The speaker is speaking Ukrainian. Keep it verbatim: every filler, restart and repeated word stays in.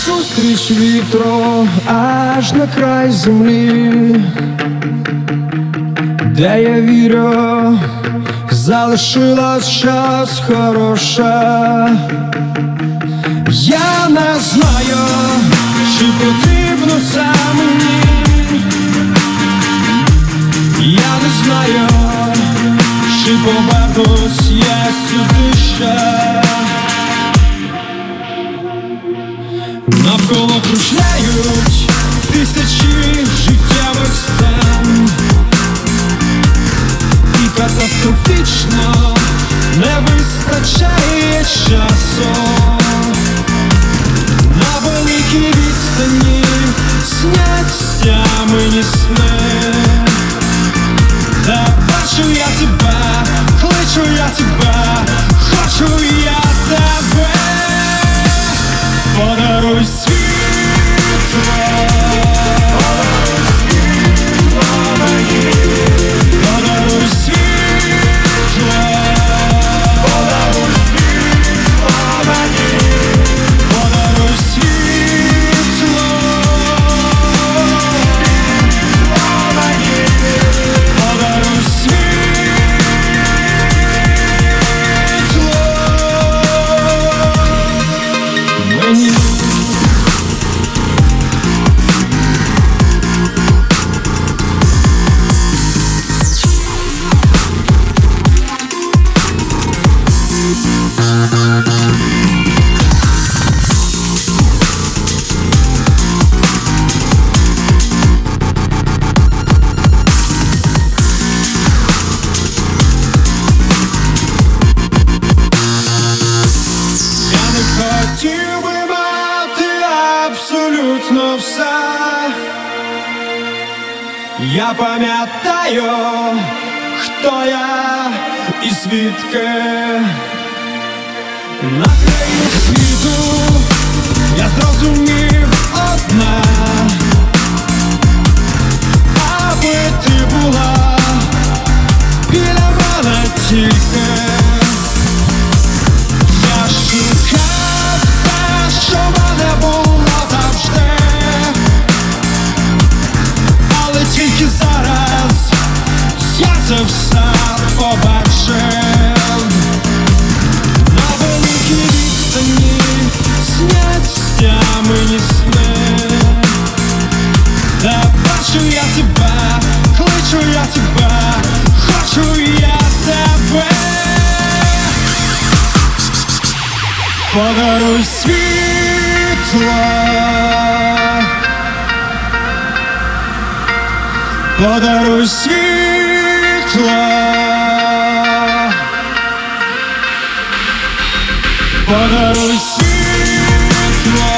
Назустріч вітру аж на край землі, де я вірю, залишилась час хороша. Я не знаю, чи потрібно це мені, я не знаю, чи повернусь я сюди ще. Навколо кружляють тисячі життєвих сцен, і катастрофічно не вистачає часу. На великій відстані сняться мені сни, та бачу я тебе, кличу я тебе, хочу я тебе. Подаруй світло, подаруй світло мені, подаруй світло, подаруй світло мені, подаруй світло, світло мені, подаруй світло мені. Хотів би мати абсолютно все. Я пам'ятаю, хто я і звідки. На краї світу я зрозумів одне: аби ти була біля мене тільки. Я шукав те, що в мене було завжди, але тільки зараз я це все побачив. На великій відстані сняться мені сни, та бачу я тебе, кличу я тебе, хочу я тебе. Подаруй світло, подаруй світло, подаруй світло.